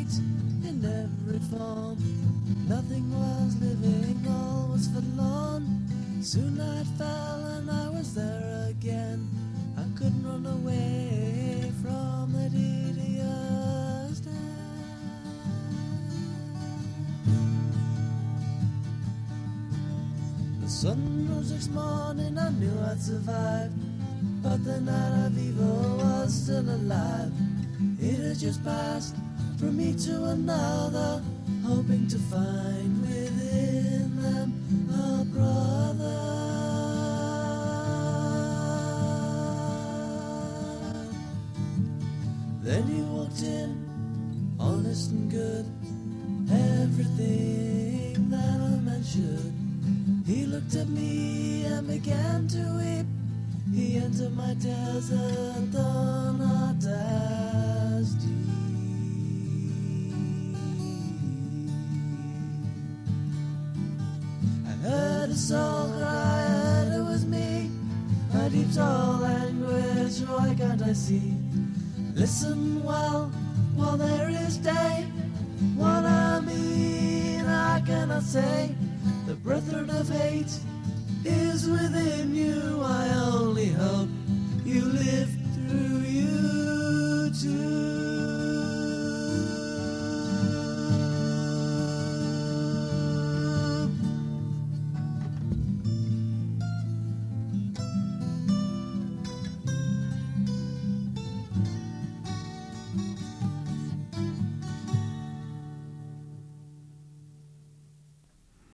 hate in every form. Nothing was living, all was forlorn. Soon night fell and I was there again. I couldn't run away from that hideous day. The sun rose next morning, I knew I'd survived, but the night of evil was still alive. It had just passed from me to another, hoping to find within them a brother. Then he walked in, honest and good, everything that a man should. He looked at me and began to weep. He entered my desert dawn not as deep. I heard a soul cry, I heard it was me. A deep soul anguish, why can't I see? Listen well, while there is day. What I mean I cannot say. The brethren of hate